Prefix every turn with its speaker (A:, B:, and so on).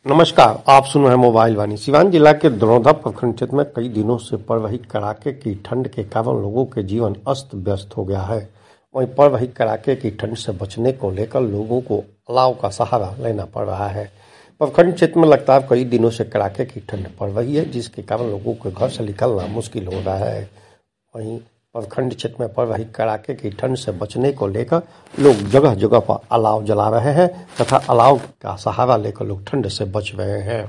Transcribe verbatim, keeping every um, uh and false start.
A: नमस्कार, आप सुन रहे हैं मोबाइल वाणी। सिवान जिला के दरौंधा प्रखंड क्षेत्र में कई दिनों से पड़ रही कड़ाके की ठंड के कारण लोगों के जीवन अस्त व्यस्त हो गया है। वहीं पड़ रही कड़ाके की ठंड से बचने को लेकर लोगों को अलाव का सहारा लेना पड़ रहा है। प्रखंड क्षेत्र में लगातार कई दिनों से कड़ाके की ठंड पड़ रही है, जिसके कारण लोगों को घर से निकलना मुश्किल हो रहा है। वहीं प्रखंड क्षेत्र में पड़ रही कड़ाके की ठंड से बचने को लेकर लोग जगह जगह पर अलाव जला रहे हैं तथा अलाव का सहारा लेकर लोग ठंड से बच रहे हैं।